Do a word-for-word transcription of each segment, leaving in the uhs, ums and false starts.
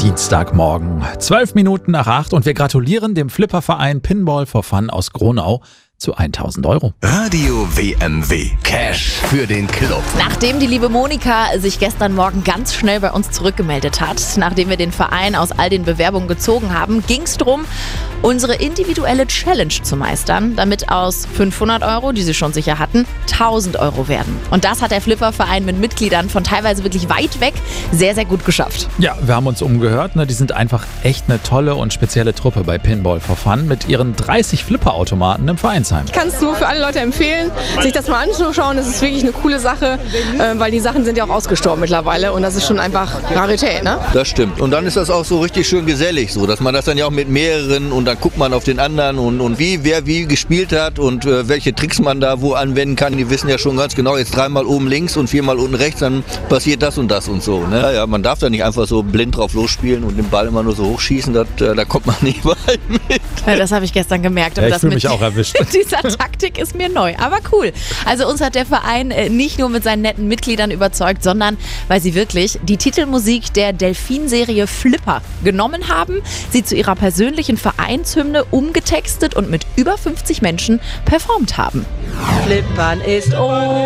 Dienstagmorgen, zwölf Minuten nach acht und wir gratulieren dem Flipperverein Pinball for Fun aus Gronau zu tausend Euro. Radio W M W. Cash für den Club. Nachdem die liebe Monika sich gestern Morgen ganz schnell bei uns zurückgemeldet hat, nachdem wir den Verein aus all den Bewerbungen gezogen haben, ging es darum, unsere individuelle Challenge zu meistern, damit aus fünfhundert Euro, die sie schon sicher hatten, tausend Euro werden. Und das hat der Flipperverein mit Mitgliedern von teilweise wirklich weit weg sehr, sehr gut geschafft. Ja, wir haben uns umgehört. Ne? Die sind einfach echt eine tolle und spezielle Truppe bei Pinball for Fun mit ihren dreißig Flipperautomaten im Vereinsheim. Ich kann es nur für alle Leute empfehlen, sich das mal anzuschauen. Das ist wirklich eine coole Sache, äh, weil die Sachen sind ja auch ausgestorben mittlerweile und das ist schon einfach Rarität, ne? Das stimmt. Und dann ist das auch so richtig schön gesellig, so, dass man das dann ja auch mit mehreren und dann guckt man auf den anderen und, und wie, wer wie gespielt hat und äh, welche Tricks man da wo anwenden kann. Die wissen ja schon ganz genau, jetzt dreimal oben links und viermal unten rechts, dann passiert das und das und so. Ne? Ja, ja, man darf da nicht einfach so blind drauf losspielen und den Ball immer nur so hochschießen, das, äh, da kommt man nicht weit mit. Ja, das habe ich gestern gemerkt. Ja, ich das fühle mit mich auch erwischt. Dieser Taktik ist mir neu, aber cool. Also uns hat der Verein nicht nur mit seinen netten Mitgliedern überzeugt, sondern weil sie wirklich die Titelmusik der Delfin-Serie Flipper genommen haben, sie zu ihrer persönlichen Vereinshymne umgetextet und mit über fünfzig Menschen performt haben. Flippern ist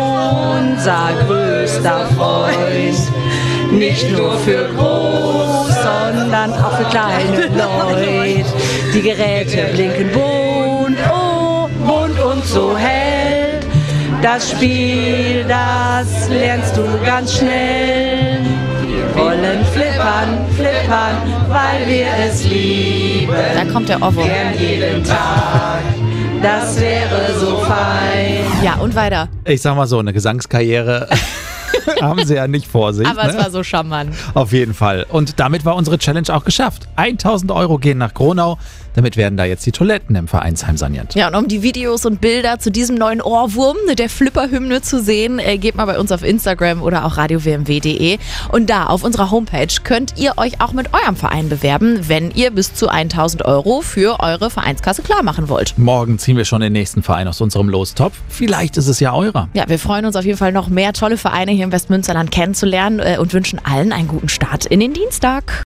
unser größter Freund, nicht nur für groß, sondern auch für kleine Leute. Die Geräte blinken bunt, oh, bunt und so hell. Das Spiel, das lernst du ganz schnell. Wir wollen flippern, flippern, weil wir es lieben. Da kommt der Ohrwurm. Gern jeden Tag, das wäre so fein. Ja, und weiter. Ich sag mal so, eine Gesangskarriere haben sie ja nicht vor sich. Aber ne? es war so charmant. Auf jeden Fall. Und damit war unsere Challenge auch geschafft. tausend Euro gehen nach Gronau. Damit werden da jetzt die Toiletten im Vereinsheim saniert. Ja, und um die Videos und Bilder zu diesem neuen Ohrwurm, der Flipper-Hymne zu sehen, äh, geht mal bei uns auf Instagram oder auch radio w m w punkt d e. Und da auf unserer Homepage könnt ihr euch auch mit eurem Verein bewerben, wenn ihr bis zu tausend Euro für eure Vereinskasse klar machen wollt. Morgen ziehen wir schon den nächsten Verein aus unserem Lostopf. Vielleicht ist es ja eurer. Ja, wir freuen uns auf jeden Fall noch mehr tolle Vereine hier im Westmünsterland kennenzulernen äh, und wünschen allen einen guten Start in den Dienstag.